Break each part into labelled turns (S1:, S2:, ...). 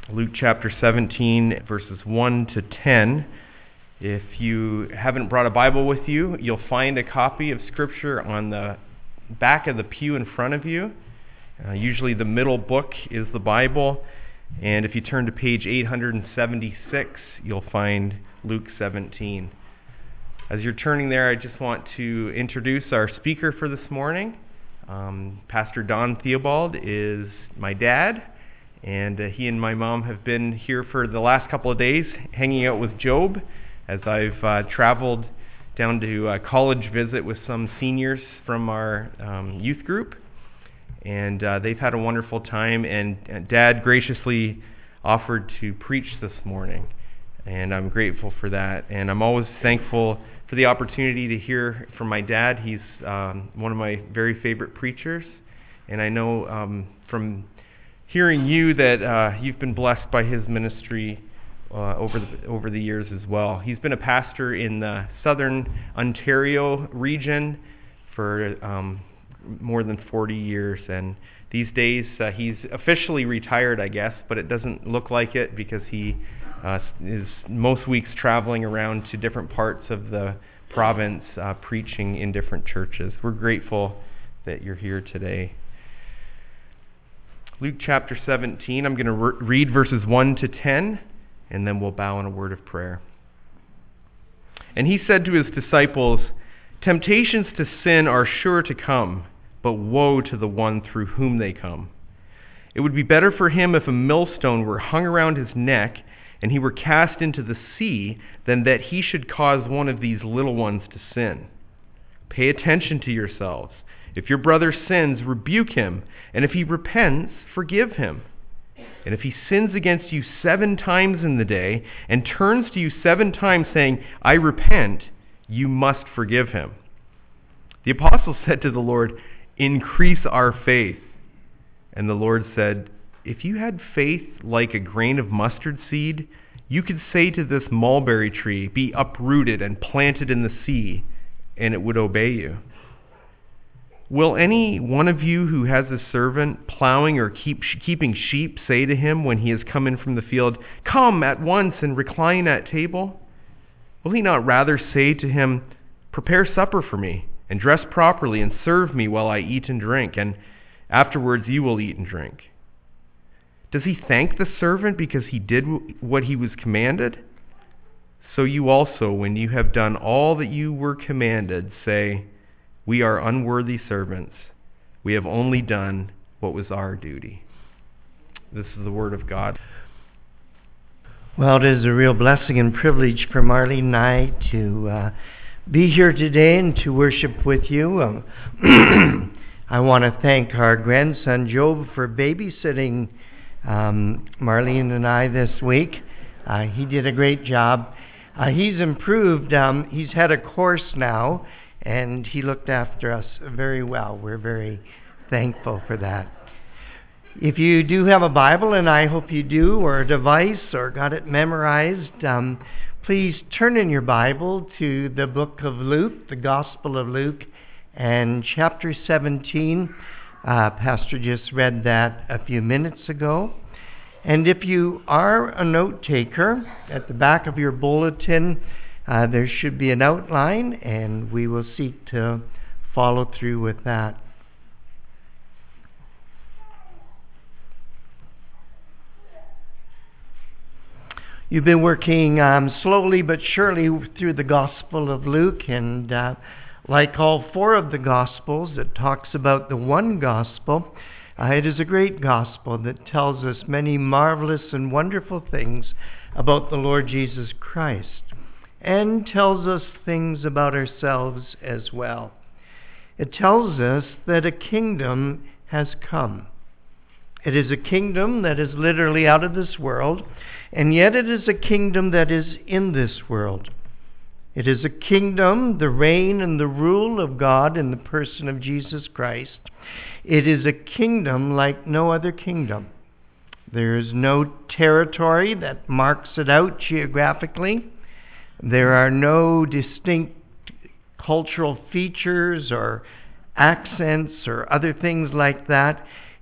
S1: Luke chapter 17, verses 1 to 10. If you haven't brought a Bible with you, you'll find a copy of Scripture on the back of the pew in front of you. Usually the middle book is the Bible, and if you turn to page 876, you'll find Luke 17. As you're turning there, I just want to introduce our speaker for this morning. Pastor Don Theobald is my dad, and he and my mom have been here for the last couple of days hanging out with Job as I've traveled down to a college visit with some seniors from our youth group. And they've had a wonderful time, and Dad graciously offered to preach this morning. And I'm grateful for that. And I'm always thankful for the opportunity to hear from my dad. He's one of my very favorite preachers. And I know from hearing you that you've been blessed by his ministry over the years as well. He's been a pastor in the southern Ontario region for more than 40 years. And these days he's officially retired, I guess, but it doesn't look like it because he is most weeks traveling around to different parts of the province preaching in different churches. We're grateful that you're here today. Luke chapter 17, I'm going to read verses 1 to 10, and then we'll bow in a word of prayer. And he said to his disciples, "Temptations to sin are sure to come, but woe to the one through whom they come. It would be better for him if a millstone were hung around his neck and he were cast into the sea than that he should cause one of these little ones to sin. Pay attention to yourselves. If your brother sins, rebuke him, and if he repents, forgive him. And if he sins against you 7 times in the day and turns to you 7 times saying, 'I repent,' you must forgive him." The apostles said to the Lord, "Increase our faith." And the Lord said, "If you had faith like a grain of mustard seed, you could say to this mulberry tree, 'Be uprooted and planted in the sea,' and it would obey you. Will any one of you who has a servant plowing or keeping sheep say to him when he has come in from the field, 'Come at once and recline at table'? Will he not rather say to him, 'Prepare supper for me, and dress properly, and serve me while I eat and drink, and afterwards you will eat and drink'? Does he thank the servant because he did what he was commanded? So you also, when you have done all that you were commanded, say, 'We are unworthy servants. We have only done what was our duty.'" This is the word of God.
S2: Well, it is a real blessing and privilege for Marlene and I to be here today and to worship with you. I want to thank our grandson Job for babysitting Marlene and I this week. He did a great job. He's improved. He's had a course now, and he looked after us very well. We're very thankful for that. If you do have a Bible, and I hope you do, or a device, or got it memorized, please turn in your Bible to the book of Luke, the Gospel of Luke, and chapter 17. Pastor just read that a few minutes ago. And if you are a note taker, at the back of your bulletin, there should be an outline, and we will seek to follow through with that. You've been working slowly but surely through the Gospel of Luke, and like all 4 of the Gospels, it talks about the one Gospel. It is a great Gospel that tells us many marvelous and wonderful things about the Lord Jesus Christ, and tells us things about ourselves as well. It tells us that a kingdom has come. It is a kingdom that is literally out of this world, and yet it is a kingdom that is in this world. It is a kingdom, the reign and the rule of God in the person of Jesus Christ. It is a kingdom like no other kingdom. There is no territory that marks it out geographically. There are no distinct cultural features or accents or other things like that.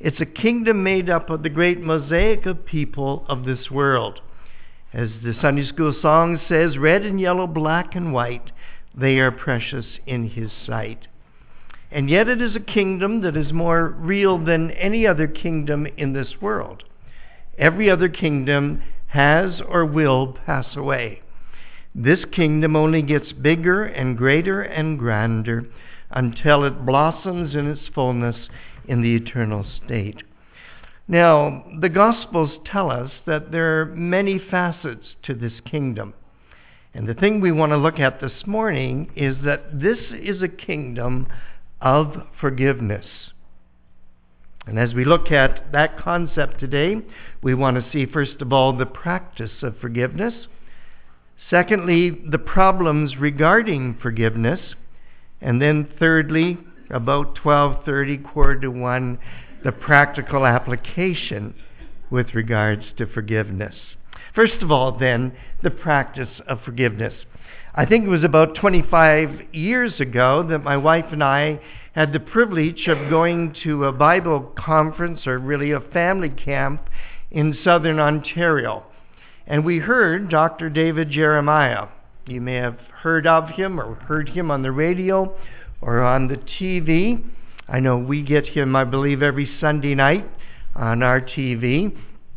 S2: It's a kingdom made up of the great mosaic of people of this world. As the Sunday school song says, red and yellow, black and white, they are precious in his sight. And yet it is a kingdom that is more real than any other kingdom in this world. Every other kingdom has or will pass away. This kingdom only gets bigger and greater and grander until it blossoms in its fullness in the eternal state. Now, the Gospels tell us that there are many facets to this kingdom. And the thing we want to look at this morning is that this is a kingdom of forgiveness. And as we look at that concept today, we want to see, first of all, the practice of forgiveness. Secondly, the problems regarding forgiveness. And then thirdly, about 12:30, 12:45, the practical application with regards to forgiveness. First of all, then, the practice of forgiveness. I think it was about 25 years ago that my wife and I had the privilege of going to a Bible conference, or really a family camp, in southern Ontario. And we heard Dr. David Jeremiah. You may have heard of him or heard him on the radio or on the TV. I know we get him, I believe, every Sunday night on our TV.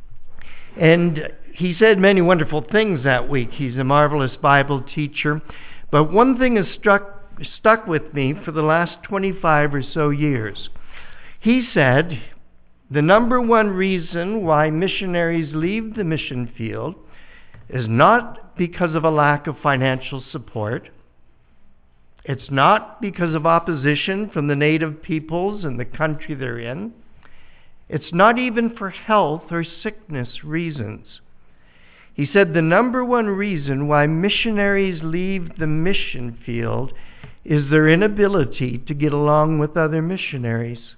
S2: And he said many wonderful things that week. He's a marvelous Bible teacher. But one thing has stuck with me for the last 25 or so years. He said the number one reason why missionaries leave the mission field is not because of a lack of financial support. It's not because of opposition from the native peoples and the country they're in. It's not even for health or sickness reasons. He said the number one reason why missionaries leave the mission field is their inability to get along with other missionaries.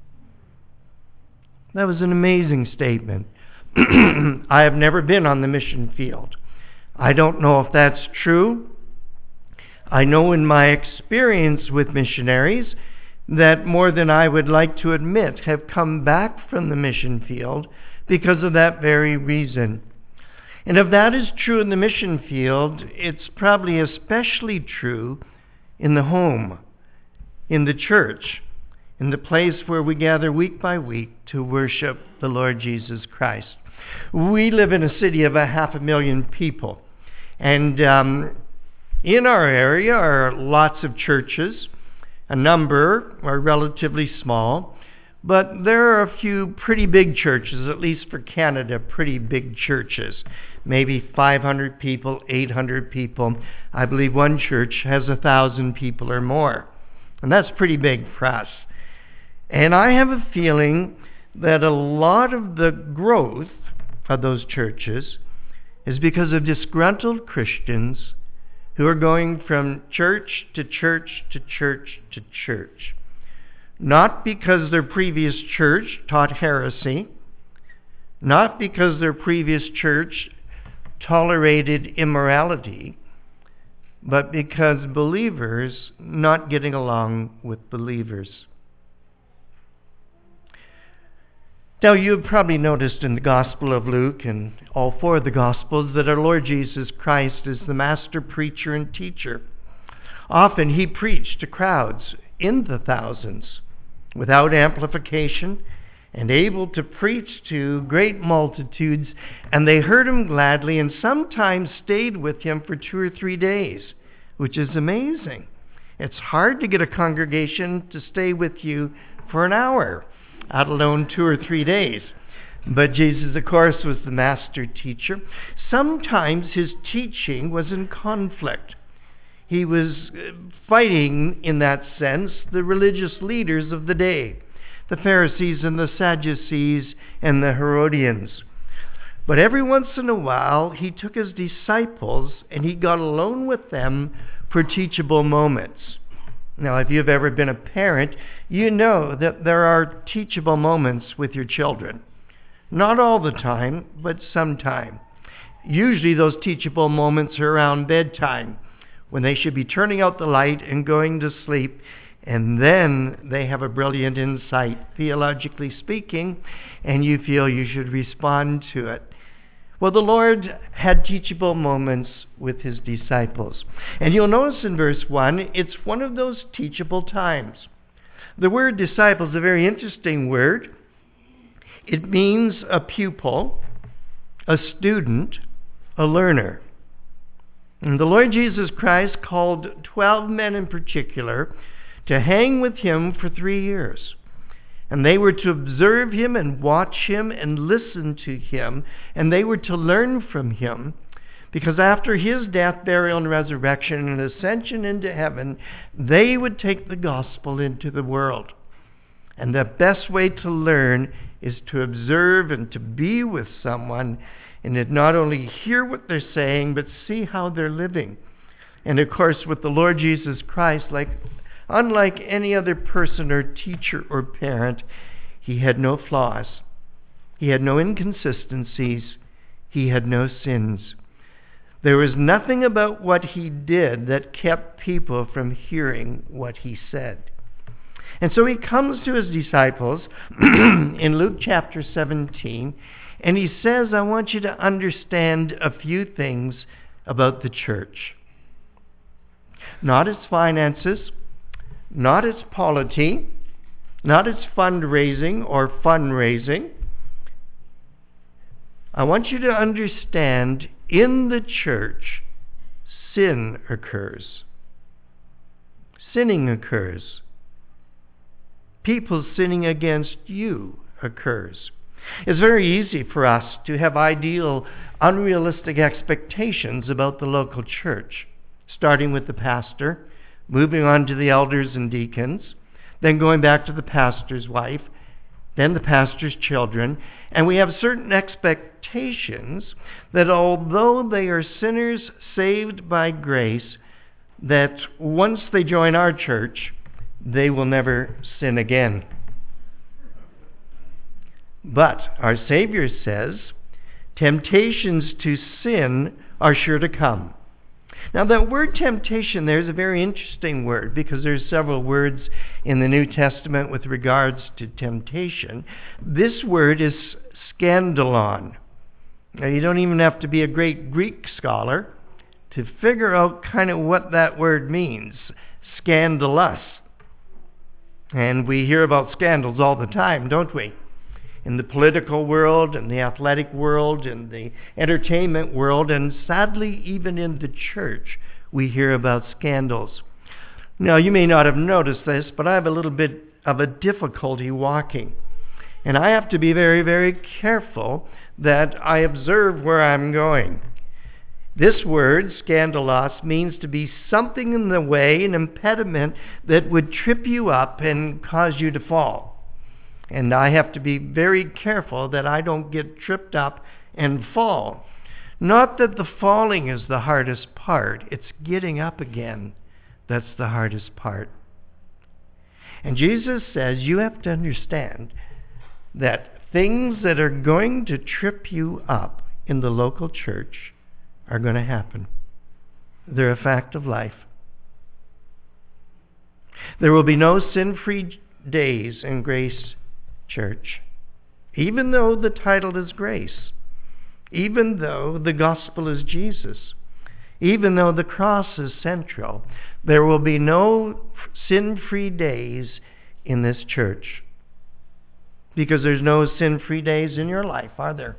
S2: That was an amazing statement. I have never been on the mission field. I don't know if that's true. I know in my experience with missionaries that more than I would like to admit have come back from the mission field because of that very reason. And if that is true in the mission field, it's probably especially true in the home, in the church, in the place where we gather week by week to worship the Lord Jesus Christ. We live in a city of 500,000 people, and in our area are lots of churches. A number are relatively small, but there are a few pretty big churches, at least for Canada, pretty big churches. Maybe 500 people, 800 people. I believe one church has 1,000 people or more. And that's pretty big for us. And I have a feeling that a lot of the growth of those churches is because of disgruntled Christians who are going from church to church to church to church. Not because their previous church taught heresy, not because their previous church tolerated immorality, but because believers not getting along with believers. Now, you've probably noticed in the Gospel of Luke and all four of the Gospels that our Lord Jesus Christ is the master preacher and teacher. Often he preached to crowds in the thousands without amplification and able to preach to great multitudes, and they heard him gladly and sometimes stayed with him for 2 or 3 days, which is amazing. It's hard to get a congregation to stay with you for an hour, let alone 2 or 3 days. But Jesus, of course, was the master teacher. Sometimes his teaching was in conflict. He was fighting, in that sense, the religious leaders of the day, the Pharisees and the Sadducees and the Herodians. But every once in a while, he took his disciples and he got alone with them for teachable moments. Now, if you've ever been a parent, you know that there are teachable moments with your children. Not all the time, but sometime. Usually those teachable moments are around bedtime, when they should be turning out the light and going to sleep, and then they have a brilliant insight, theologically speaking, and you feel you should respond to it. Well, the Lord had teachable moments with his disciples. And you'll notice in verse 1, it's one of those teachable times. The word disciple is a very interesting word. It means a pupil, a student, a learner. And the Lord Jesus Christ called 12 men in particular to hang with him for 3 years. And they were to observe him and watch him and listen to him. And they were to learn from him. Because after his death, burial, and resurrection and ascension into heaven, they would take the gospel into the world. And the best way to learn is to observe and to be with someone and to not only hear what they're saying, but see how they're living. And of course, with the Lord Jesus Christ, unlike any other person or teacher or parent, he had no flaws. He had no inconsistencies. He had no sins. There was nothing about what he did that kept people from hearing what he said. And so he comes to his disciples in Luke chapter 17, and he says, I want you to understand a few things about the church. Not its finances, not its polity, not its fundraising or fundraising. I want you to understand in the church, sin occurs. Sinning occurs. People sinning against you occurs. It's very easy for us to have ideal, unrealistic expectations about the local church, starting with the pastor, moving on to the elders and deacons, then going back to the pastor's wife, then the pastor's children. And we have certain expectations that although they are sinners saved by grace, that once they join our church, they will never sin again. But our Savior says, temptations to sin are sure to come. Now that word temptation there is a very interesting word because there's several words in the New Testament with regards to temptation. This word is scandalon. Now you don't even have to be a great Greek scholar to figure out kind of what that word means. Scandalous. And we hear about scandals all the time, don't we? In the political world, in the athletic world, in the entertainment world, and sadly even in the church, we hear about scandals. Now, you may not have noticed this, but I have a little bit of a difficulty walking. And I have to be very, very careful that I observe where I'm going. This word, scandalos, means to be something in the way, an impediment that would trip you up and cause you to fall. And I have to be very careful that I don't get tripped up and fall. Not that the falling is the hardest part. It's getting up again that's the hardest part. And Jesus says you have to understand that things that are going to trip you up in the local church are going to happen. They're a fact of life. There will be no sin-free days in Grace Church, even though the title is Grace, even though the gospel is Jesus, even though the cross is central. There will be no sin-free days in this church because there's no sin-free days in your life, are there?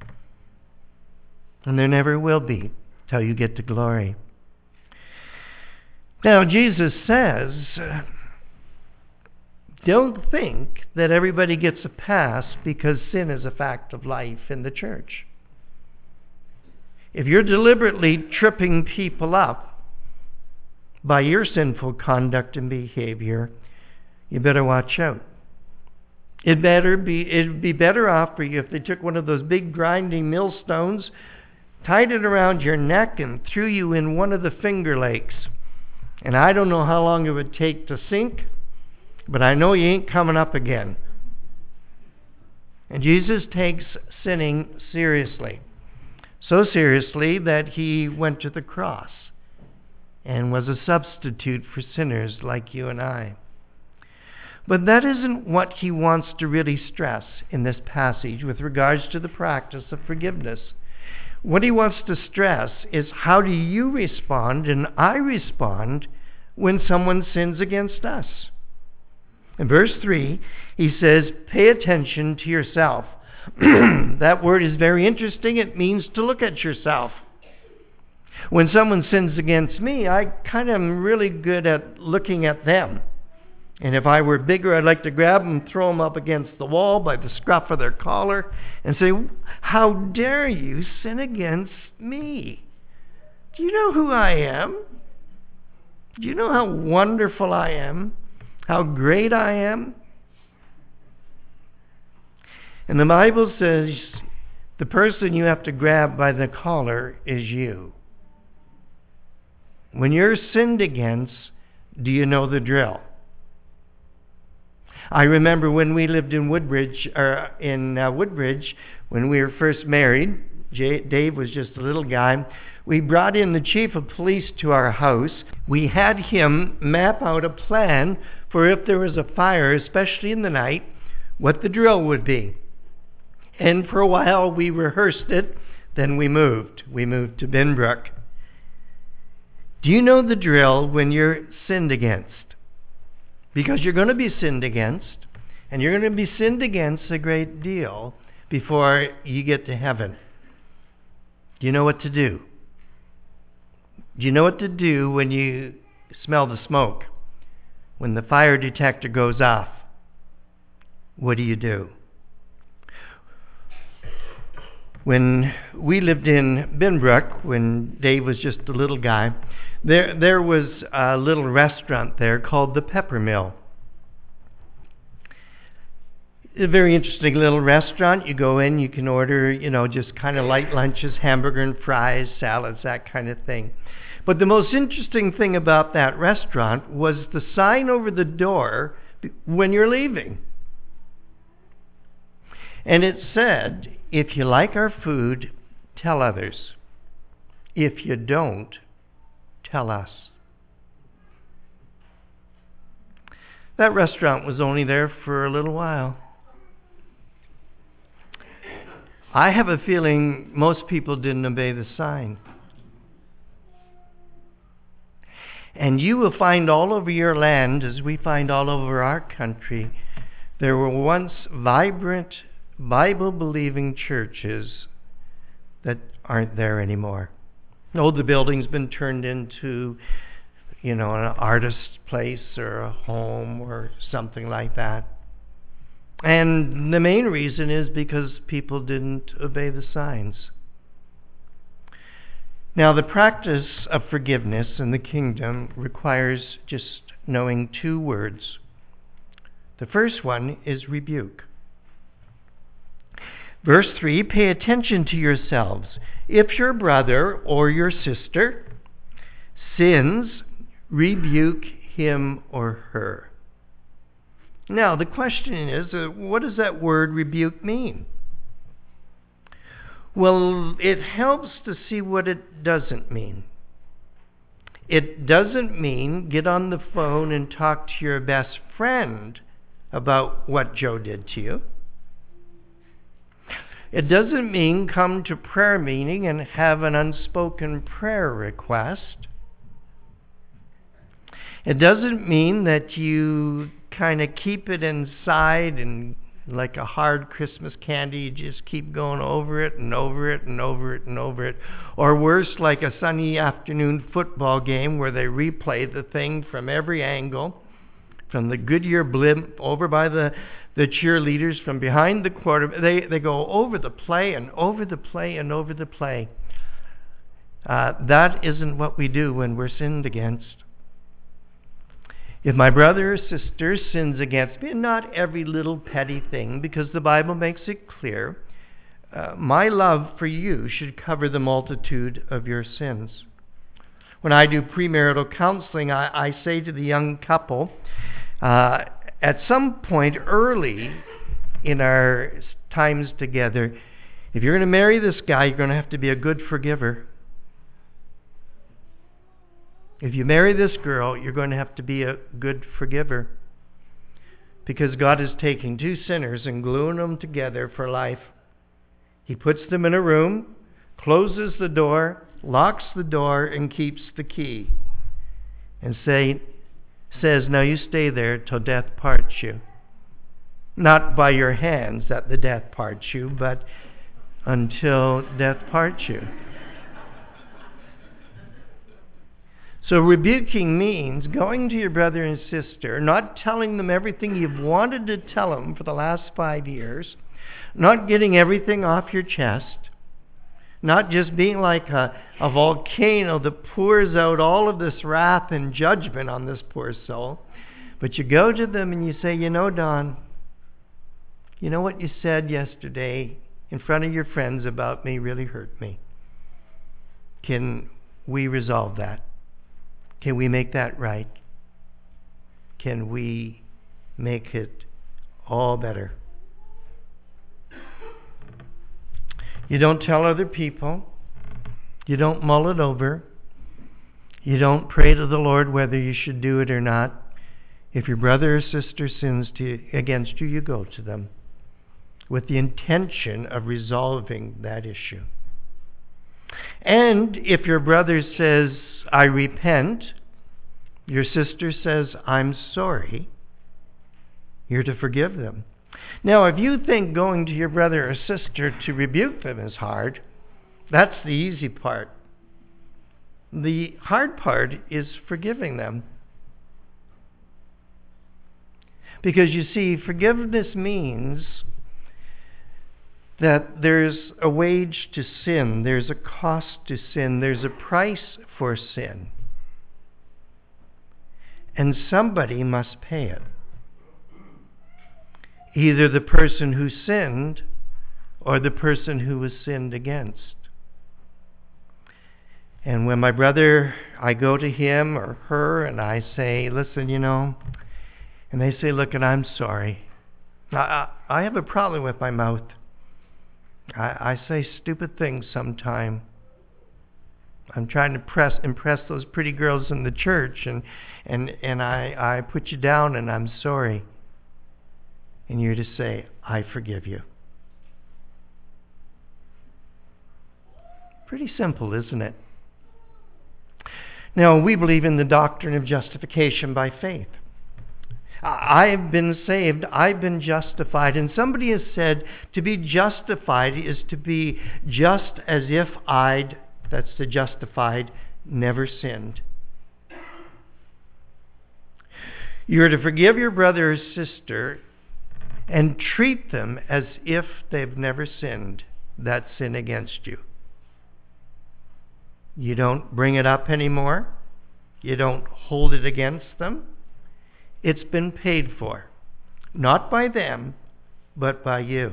S2: And there never will be till you get to glory. Now, Jesus says, don't think that everybody gets a pass because sin is a fact of life in the church. If you're deliberately tripping people up by your sinful conduct and behavior, you better watch out. It'd be better off for you if they took one of those big grinding millstones, tied it around your neck, and threw you in one of the Finger Lakes. And I don't know how long it would take to sink, but I know you ain't coming up again. And Jesus takes sinning seriously. So seriously that he went to the cross and was a substitute for sinners like you and I. But that isn't what he wants to really stress in this passage with regards to the practice of forgiveness. What he wants to stress is, how do you respond and I respond when someone sins against us? In verse 3, he says, pay attention to yourself. That word is very interesting. It means to look at yourself. When someone sins against me, I kind of am really good at looking at them. And if I were bigger, I'd like to grab them, throw them up against the wall by the scruff of their collar and say, how dare you sin against me? Do you know who I am? Do you know how wonderful I am? How great I am? And the Bible says the person you have to grab by the collar is you. When you're sinned against, do you know the drill? I remember when we lived in Woodbridge, when we were first married. Dave was just a little guy. We brought in the chief of police to our house. We had him map out a plan for if there was a fire, especially in the night, what the drill would be. And for a while we rehearsed it, then we moved. We moved to Binbrook. Do you know the drill when you're sinned against? Because you're going to be sinned against, and you're going to be sinned against a great deal before you get to heaven. Do you know what to do? Do you know what to do when you smell the smoke? When the fire detector goes off, what do you do? When we lived in Binbrook, when Dave was just a little guy, there was a little restaurant there called the Peppermill. A very interesting little restaurant. You go in, you can order, just kind of light lunches, hamburger and fries, salads, that kind of thing. But the most interesting thing about that restaurant was the sign over the door when you're leaving. And it said, if you like our food, tell others. If you don't, tell us. That restaurant was only there for a little while. I have a feeling most people didn't obey the sign. And you will find all over your land, as we find all over our country, there were once vibrant, Bible-believing churches that aren't there anymore. Oh, the building's been turned into, an artist's place or a home or something like that. And the main reason is because people didn't obey the signs. Now, the practice of forgiveness in the kingdom requires just knowing two words. The first one is rebuke. Verse 3, pay attention to yourselves. If your brother or your sister sins, rebuke him or her. Now, the question is, what does that word rebuke mean? Well, it helps to see what it doesn't mean. It doesn't mean get on the phone and talk to your best friend about what Joe did to you. It doesn't mean come to prayer meeting and have an unspoken prayer request. It doesn't mean that you kind of keep it inside and like a hard Christmas candy, you just keep going over it and over it and over it and over it. Or worse, like a sunny afternoon football game where they replay the thing from every angle, from the Goodyear blimp over by the cheerleaders, from behind the quarter. They go over the play and over the play and over the play. That isn't what we do when we're sinned against. If my brother or sister sins against me, and not every little petty thing, because the Bible makes it clear, my love for you should cover the multitude of your sins. When I do premarital counseling, I say to the young couple, at some point early in our times together, if you're going to marry this guy, you're going to have to be a good forgiver. If you marry this girl, you're going to have to be a good forgiver. because God is taking two sinners and gluing them together for life. He puts them in a room, closes the door, locks the door, and keeps the key. And says, now you stay there till death parts you. Not by your hands that the death parts you, but until death parts you. So rebuking means going to your brother and sister, not telling them everything you've wanted to tell them for the last 5 years, not getting everything off your chest, not just being like a volcano that pours out all of this wrath and judgment on this poor soul, but you go to them and you say, you know, Don, you know what you said yesterday in front of your friends about me really hurt me. Can we resolve that? Can we make that right? Can we make it all better? You don't tell other people. You don't mull it over. You don't pray to the Lord whether you should do it or not. If your brother or sister sins against you, you go to them with the intention of resolving that issue. And if your brother says, I repent, your sister says, I'm sorry, you're to forgive them. Now, if you think going to your brother or sister to rebuke them is hard, that's the easy part. The hard part is forgiving them. Because you see, forgiveness means that there's a wage to sin, there's a cost to sin, there's a price for sin. And somebody must pay it. Either the person who sinned or the person who was sinned against. And when my brother, I go to him or her and I say, listen, you know, and they say, look, and I'm sorry. I have a problem with my mouth. I say stupid things sometime. I'm trying to impress those pretty girls in the church, and I put you down, and I'm sorry. And you're to say, I forgive you. Pretty simple, isn't it? Now, we believe in the doctrine of justification by faith. I've been saved, I've been justified. And somebody has said to be justified is to be just as if that's the justified, never sinned. You're to forgive your brother or sister and treat them as if they've never sinned that sin against you. You don't bring it up anymore. You don't hold it against them. It's been paid for, not by them, but by you.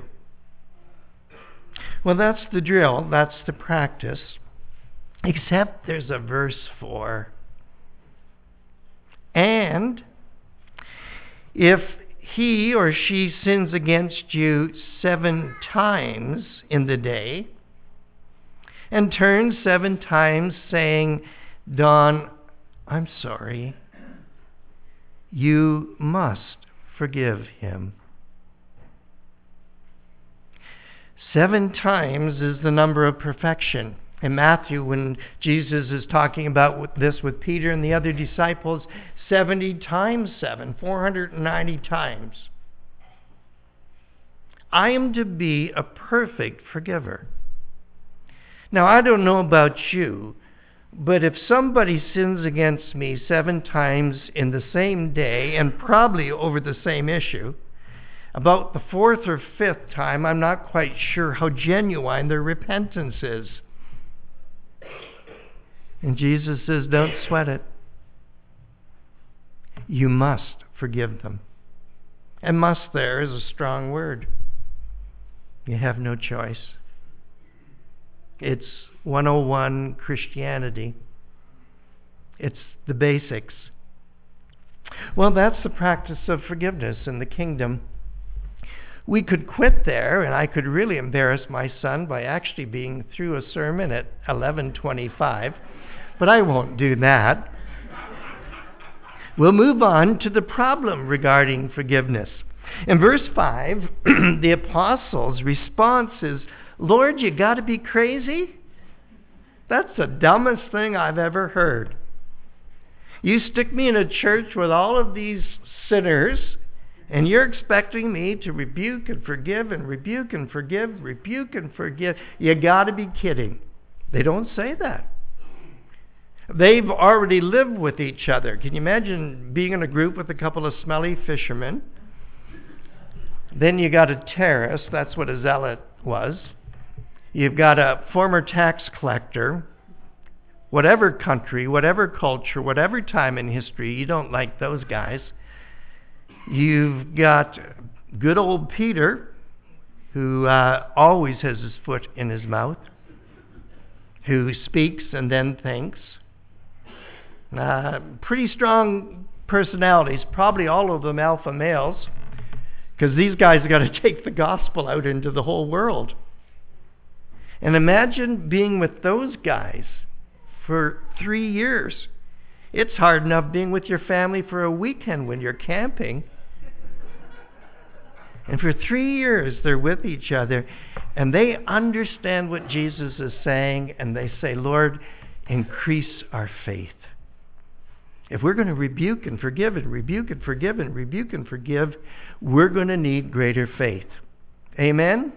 S2: Well, that's the drill, that's the practice, except there's a verse 4. And if he or she sins against you 7 times in the day, and turns 7 times saying, Don, I'm sorry, you must forgive him. 7 times is the number of perfection. In Matthew, when Jesus is talking about this with Peter and the other disciples, 70 times 7, 490 times. I am to be a perfect forgiver. Now, I don't know about you, but if somebody sins against me 7 times in the same day, and probably over the same issue, about the 4th or 5th time, I'm not quite sure how genuine their repentance is. And Jesus says, don't sweat it. You must forgive them. And must there is a strong word. You have no choice. It's 101 Christianity. It's the basics. Well, that's the practice of forgiveness in the kingdom. We could quit there, and I could really embarrass my son by actually being through a sermon at 11:25, but I won't do that. We'll move on to the problem regarding forgiveness. In verse 5, the apostles' response is, Lord, you got to be crazy? That's the dumbest thing I've ever heard. You stick me in a church with all of these sinners, and you're expecting me to rebuke and forgive and rebuke and forgive, rebuke and forgive. You got to be kidding. They don't say that. They've already lived with each other. Can you imagine being in a group with a couple of smelly fishermen? Then you got a terrorist. That's what a zealot was. You've got a former tax collector. Whatever country, whatever culture, whatever time in history, you don't like those guys. You've got good old Peter, who always has his foot in his mouth, who speaks and then thinks. Pretty strong personalities, probably all of them alpha males, because these guys have got to take the gospel out into the whole world. And imagine being with those guys for 3 years. It's hard enough being with your family for a weekend when you're camping. And for 3 years, they're with each other, and they understand what Jesus is saying, and they say, Lord, increase our faith. If we're going to rebuke and forgive and rebuke and forgive and rebuke and forgive, we're going to need greater faith. Amen?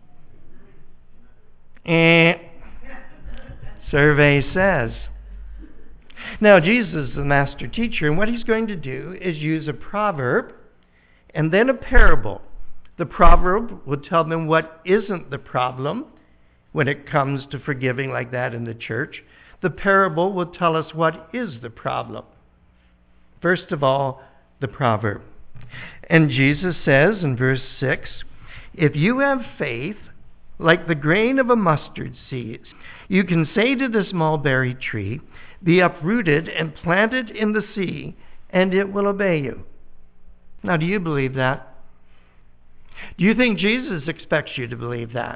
S2: Survey says. Now, Jesus is the master teacher, and what he's going to do is use a proverb and then a parable. The proverb will tell them what isn't the problem when it comes to forgiving like that in the church. The parable will tell us what is the problem. First of all, the proverb. And Jesus says in verse 6, if you have faith like the grain of a mustard seed, you can say to this mulberry tree, be uprooted and planted in the sea, and it will obey you. Now, do you believe that? Do you think Jesus expects you to believe that?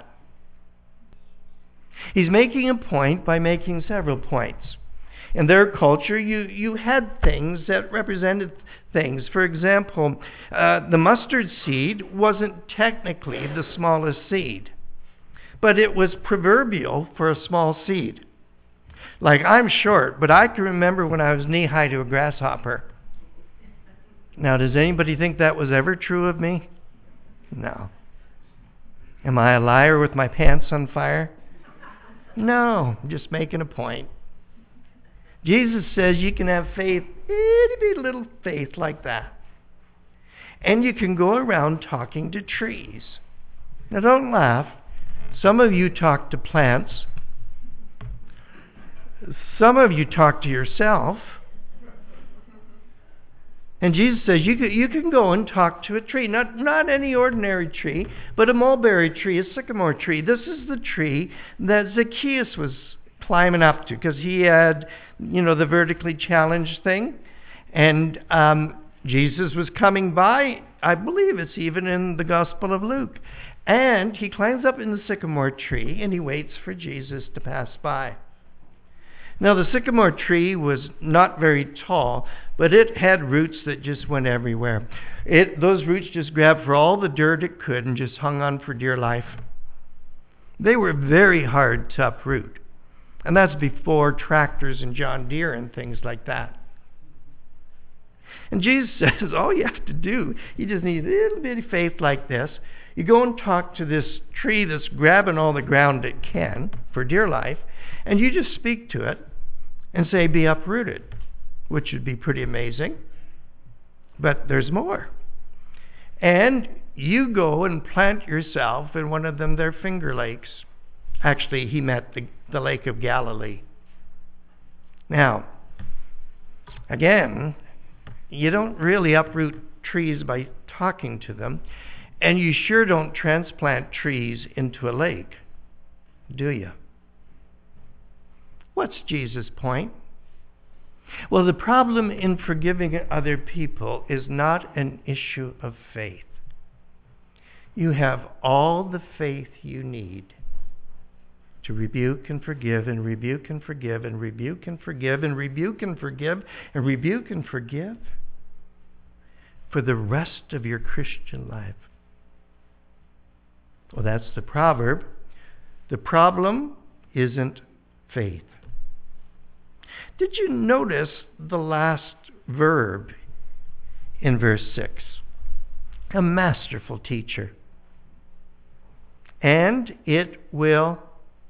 S2: He's making a point by making several points. In their culture, you had things that represented things. For example, the mustard seed wasn't technically the smallest seed, but it was proverbial for a small seed. Like, I'm short, but I can remember when I was knee-high to a grasshopper. Now, does anybody think that was ever true of me? No. Am I a liar with my pants on fire? No, I'm just making a point. Jesus says you can have faith, itty bitty little faith like that. And you can go around talking to trees. Now don't laugh. Some of you talk to plants. Some of you talk to yourself. And Jesus says you can go and talk to a tree. Not any ordinary tree, but a mulberry tree, a sycamore tree. This is the tree that Zacchaeus was climbing up to because he had, the vertically challenged thing. And Jesus was coming by. I believe it's even in the Gospel of Luke. And he climbs up in the sycamore tree and he waits for Jesus to pass by. Now, the sycamore tree was not very tall, but it had roots that just went everywhere. Those roots just grabbed for all the dirt it could and just hung on for dear life. They were very hard to uproot. And that's before tractors and John Deere and things like that. And Jesus says, all you have to do, you just need a little bit of faith like this. You go and talk to this tree that's grabbing all the ground it can for dear life, and you just speak to it and say, be uprooted, which would be pretty amazing. But there's more. And you go and plant yourself in one of their Finger Lakes. Actually, he meant the Lake of Galilee. Now, again, you don't really uproot trees by talking to them, and you sure don't transplant trees into a lake, do you? What's Jesus' point? Well, the problem in forgiving other people is not an issue of faith. You have all the faith you need to rebuke and forgive and rebuke and forgive and rebuke and forgive and rebuke and forgive and rebuke and forgive for the rest of your Christian life. Well, that's the proverb. The problem isn't faith. Did you notice the last verb in verse 6? A masterful teacher. And it will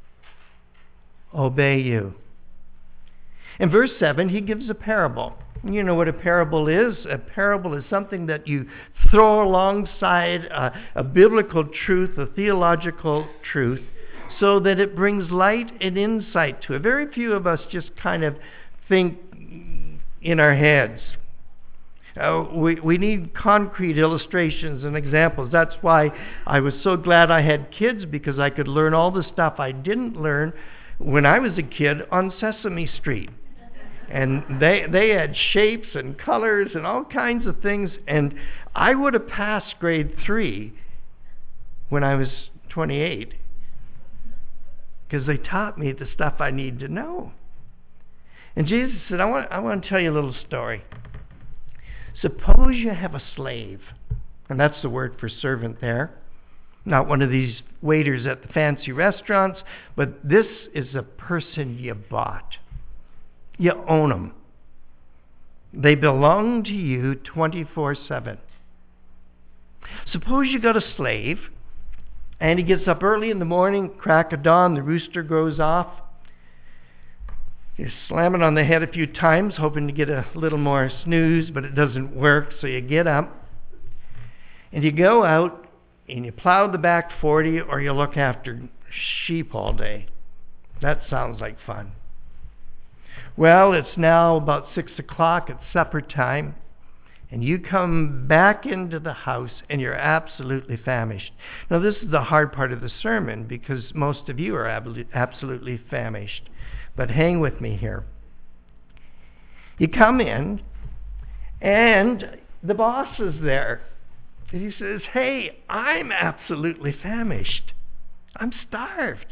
S2: obey you. In verse 7, he gives a parable. You know what a parable is? A parable is something that you throw alongside a biblical truth, a theological truth, so that it brings light and insight to it. Very few of us just kind of think in our heads. We need concrete illustrations and examples. That's why I was so glad I had kids, because I could learn all the stuff I didn't learn when I was a kid on Sesame Street. And they had shapes and colors and all kinds of things. And I would have passed grade 3 when I was 28, because they taught me the stuff I need to know. And Jesus said, I want to tell you a little story. Suppose you have a slave, and that's the word for servant there. Not one of these waiters at the fancy restaurants, but this is a person you bought. You own them. They belong to you 24/7. Suppose you got a slave, and he gets up early in the morning, crack of dawn, the rooster goes off. You slam it on the head a few times, hoping to get a little more snooze, but it doesn't work, so you get up, and you go out, and you plow the back 40, or you look after sheep all day. That sounds like fun. Well, it's now about 6 o'clock, it's supper time, and you come back into the house, and you're absolutely famished. Now, this is the hard part of the sermon, because most of you are absolutely famished. But hang with me here. You come in, and the boss is there. And he says, hey, I'm absolutely famished. I'm starved.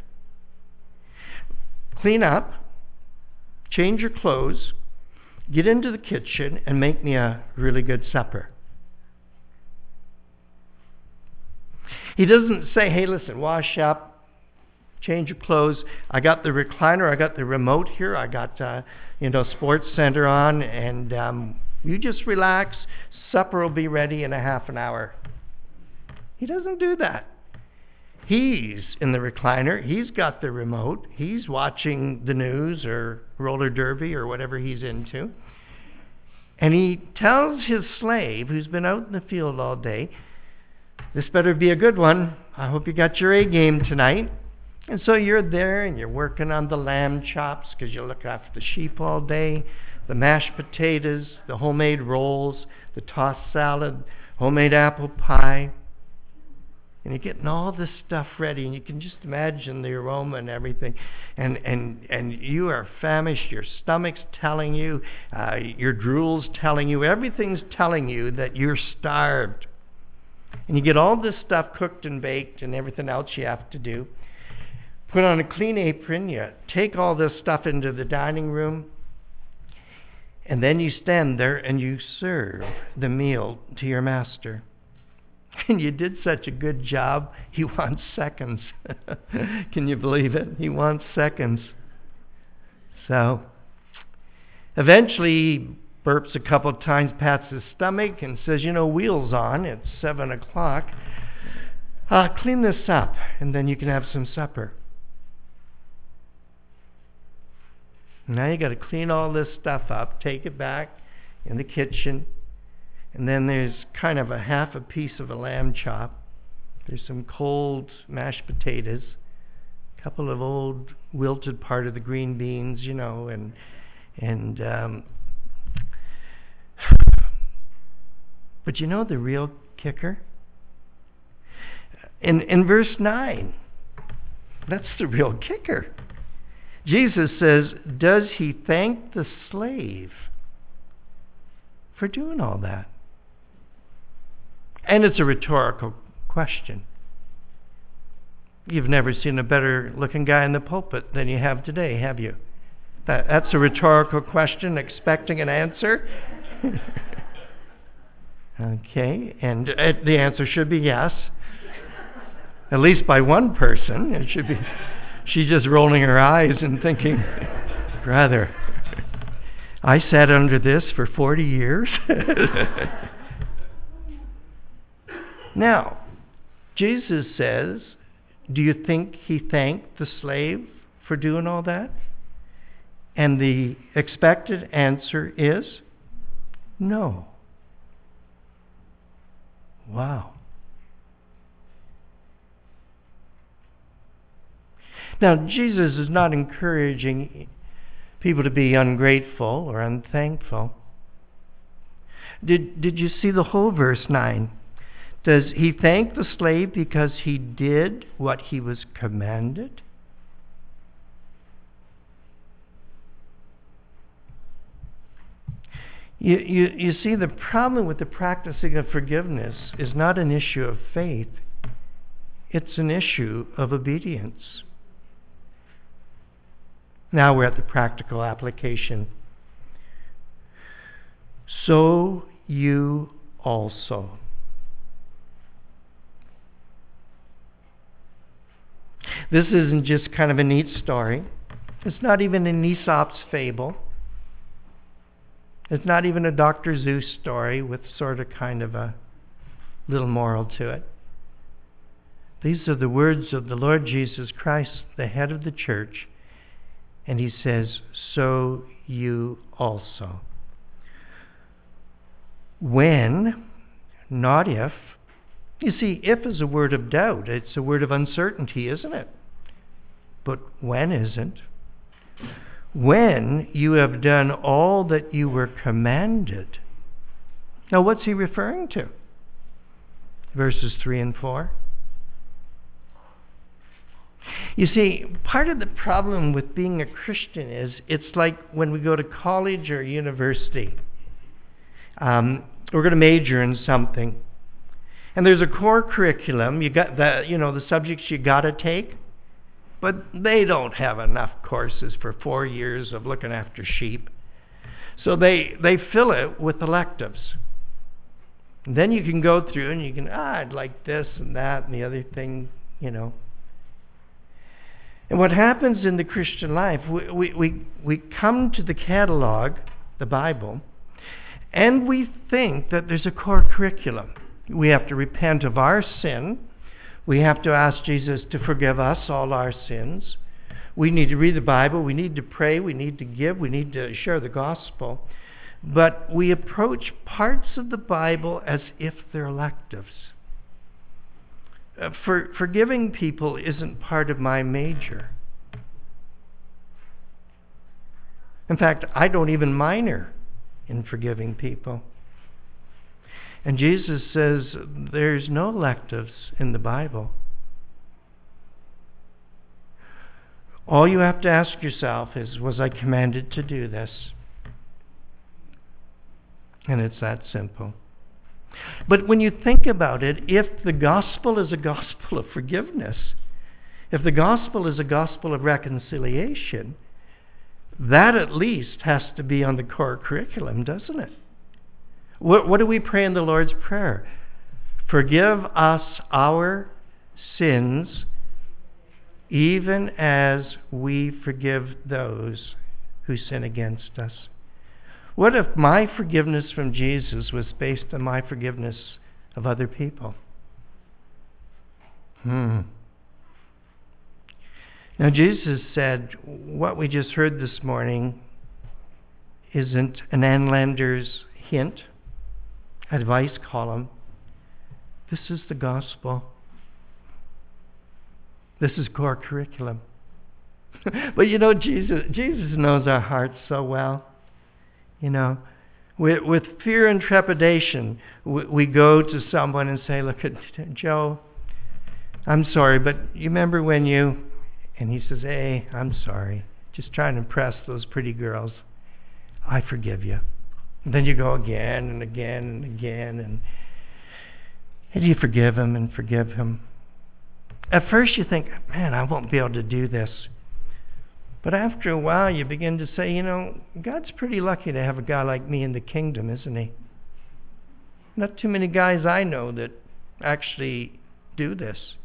S2: Clean up, change your clothes, get into the kitchen, and make me a really good supper. He doesn't say, hey, listen, wash up, change your clothes. I got the recliner. I got the remote here. I got, Sports Center on. And you just relax. Supper will be ready in a half an hour. He doesn't do that. He's in the recliner. He's got the remote. He's watching the news or roller derby or whatever he's into. And he tells his slave, who's been out in the field all day, this better be a good one. I hope you got your A game tonight. And so you're there and you're working on the lamb chops because you look after the sheep all day, the mashed potatoes, the homemade rolls, the tossed salad, homemade apple pie. And you're getting all this stuff ready, and you can just imagine the aroma and everything. And you are famished, your stomach's telling you, your drool's telling you, everything's telling you that you're starved. And you get all this stuff cooked and baked and everything else you have to do. Put on a clean apron, you take all this stuff into the dining room, and then you stand there and you serve the meal to your master. And you did such a good job, he wants seconds. Can you believe it? He wants seconds. So, eventually he burps a couple of times, pats his stomach, and says, wheels on, it's 7 o'clock. Clean this up, and then you can have some supper. Now you got to clean all this stuff up, take it back in the kitchen, and then there's kind of a half a piece of a lamb chop. There's some cold mashed potatoes, a couple of old wilted part of the green beans, but the real kicker? In verse 9, that's the real kicker. Jesus says, does he thank the slave for doing all that? And it's a rhetorical question. You've never seen a better looking guy in the pulpit than you have today, have you? That's a rhetorical question expecting an answer. Okay, and the answer should be yes. At least by one person. It should be she's just rolling her eyes and thinking, brother, I sat under this for 40 years. Now, Jesus says, do you think he thanked the slave for doing all that? And the expected answer is no. Wow. Now, Jesus is not encouraging people to be ungrateful or unthankful. Did you see the whole verse 9? Does he thank the slave because he did what he was commanded? You see, the problem with the practicing of forgiveness is not an issue of faith. It's an issue of obedience. Now we're at the practical application. So you also. This isn't just kind of a neat story. It's not even an Aesop's fable. It's not even a Dr. Seuss story with sort of kind of a little moral to it. These are the words of the Lord Jesus Christ, the head of the church. And he says, so you also. When, not if. You see, if is a word of doubt. It's a word of uncertainty, isn't it? But when isn't. When you have done all that you were commanded. Now, what's he referring to? Verses 3 and 4. You see, part of the problem with being a Christian is it's like when we go to college or university. We're going to major in something. And there's a core curriculum. You got the subjects you got to take. But they don't have enough courses for 4 years of looking after sheep. So they fill it with electives. And then you can go through and you can, I'd like this and that and the other thing, And what happens in the Christian life, we come to the catalog, the Bible, and we think that there's a core curriculum. We have to repent of our sin. We have to ask Jesus to forgive us all our sins. We need to read the Bible. We need to pray. We need to give. We need to share the gospel. But we approach parts of the Bible as if they're electives. Forgiving people isn't part of my major. In fact, I don't even minor in forgiving people. And Jesus says there's no electives in the Bible. All you have to ask yourself is, was I commanded to do this? And it's that simple. But when you think about it, if the gospel is a gospel of forgiveness, if the gospel is a gospel of reconciliation, that at least has to be on the core curriculum, doesn't it? What do we pray in the Lord's Prayer? Forgive us our sins, even as we forgive those who sin against us. What if my forgiveness from Jesus was based on my forgiveness of other people? Now, Jesus said what we just heard this morning isn't an Anlander's hint, advice column. This is the gospel. This is core curriculum. But Jesus knows our hearts so well. With fear and trepidation, we go to someone and say, look, Joe, I'm sorry, but you remember when you... And he says, hey, I'm sorry. Just trying to impress those pretty girls. I forgive you. And then you go again and again and again. And you forgive him and forgive him. At first you think, man, I won't be able to do this. But after a while you begin to say, God's pretty lucky to have a guy like me in the kingdom, isn't he? Not too many guys I know that actually do this.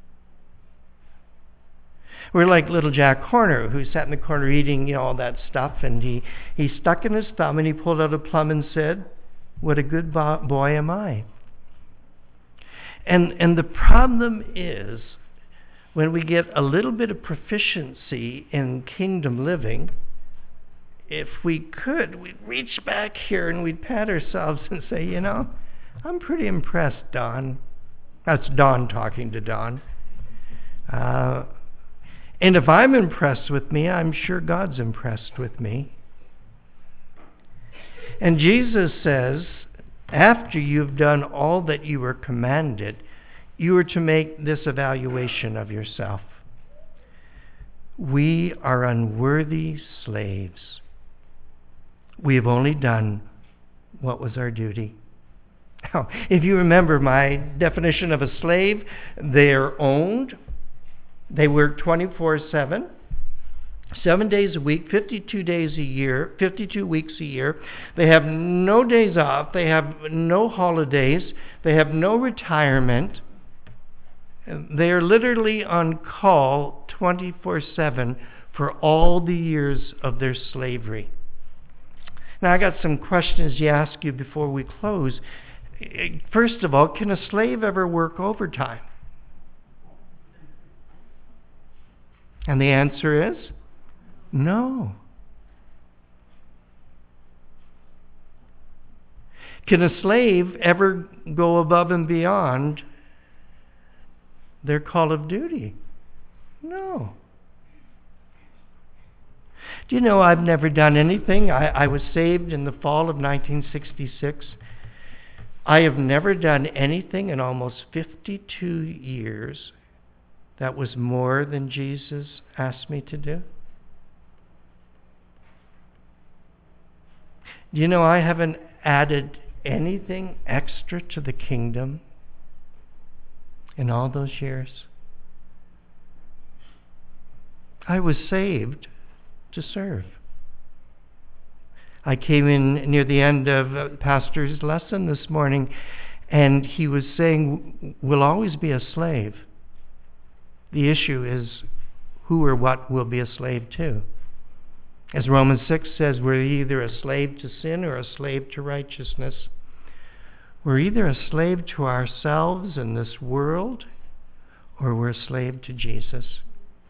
S2: We're like little Jack Horner, who sat in the corner eating all that stuff, and he stuck in his thumb and he pulled out a plum and said, what a good boy am I. And the problem is, when we get a little bit of proficiency in kingdom living, if we could, we'd reach back here and we'd pat ourselves and say, I'm pretty impressed, Don. That's Don talking to Don. And if I'm impressed with me, I'm sure God's impressed with me. And Jesus says, after you've done all that you were commanded, you are to make this evaluation of yourself. We are unworthy slaves. We have only done what was our duty. Now, if you remember my definition of a slave, they're owned. They work 24/7, 7 days a week, 52 days a year, 52 weeks a year. They have no days off. They have no holidays. They have no retirement. They are literally on call 24/7 for all the years of their slavery. Now, I got some questions to ask you before we close. First of all, can a slave ever work overtime? And the answer is no. Can a slave ever go above and beyond their call of duty? No. Do you know I've never done anything? I was saved in the fall of 1966. I have never done anything in almost 52 years that was more than Jesus asked me to do. Do you know I haven't added anything extra to the kingdom in all those years? I was saved to serve. I came in near the end of Pastor's lesson this morning, and he was saying, we'll always be a slave. The issue is who or what will be a slave to. As Romans 6 says, we're either a slave to sin or a slave to righteousness. We're either a slave to ourselves in this world, or we're a slave to Jesus.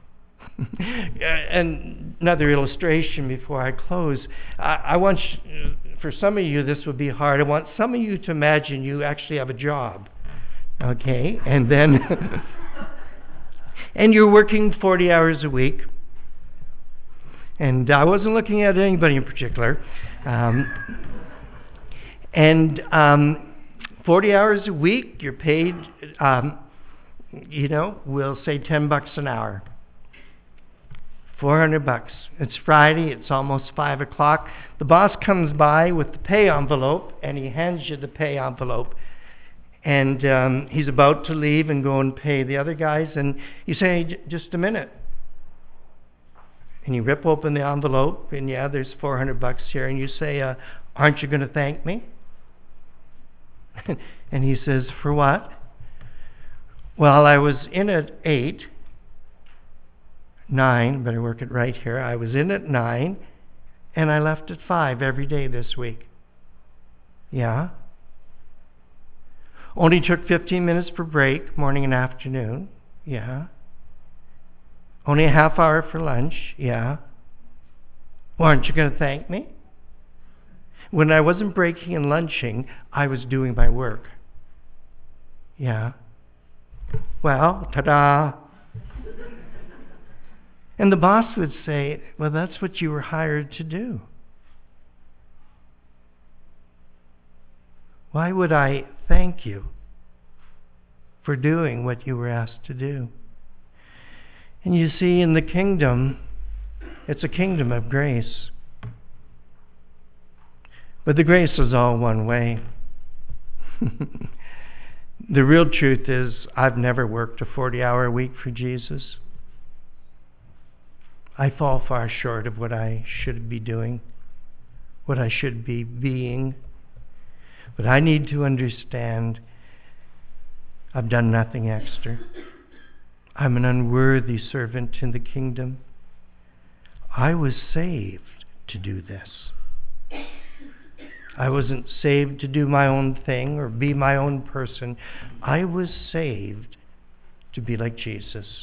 S2: And another illustration before I close. I want you, for some of you this would be hard. I want some of you to imagine you actually have a job. Okay? And then and you're working 40 hours a week. And I wasn't looking at anybody in particular. 40 hours a week, you're paid, we'll say $10 an hour. $400. It's Friday. It's almost 5 o'clock. The boss comes by with the pay envelope, and he hands you the pay envelope. And he's about to leave and go and pay the other guys. And you say, hey, just a minute. And you rip open the envelope, and there's $400 here. And you say, aren't you going to thank me? And he says, for what? Well, I was in at 8. 9, better work it right here. I was in at 9, and I left at 5 every day this week. Yeah? Only took 15 minutes for break, morning and afternoon. Yeah? Only a half hour for lunch. Yeah? Well, aren't you going to thank me? When I wasn't breaking and lunching, I was doing my work. Yeah? Well, ta-da! And the boss would say, well, that's what you were hired to do. Why would I thank you for doing what you were asked to do? And you see, in the kingdom, it's a kingdom of grace. But the grace is all one way. The real truth is I've never worked a 40-hour week for Jesus. I fall far short of what I should be doing, what I should be being. But I need to understand I've done nothing extra. I'm an unworthy servant in the kingdom. I was saved to do this. I wasn't saved to do my own thing or be my own person. I was saved to be like Jesus,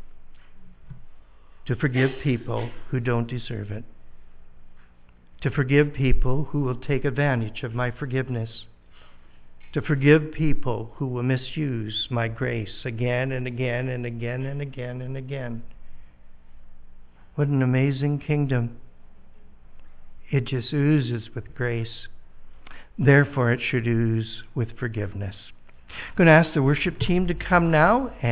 S2: to forgive people who don't deserve it, to forgive people who will take advantage of my forgiveness, to forgive people who will misuse my grace again and again and again and again and again. What an amazing kingdom. It just oozes with grace. Therefore, it should ooze with forgiveness. I'm going to ask the worship team to come now.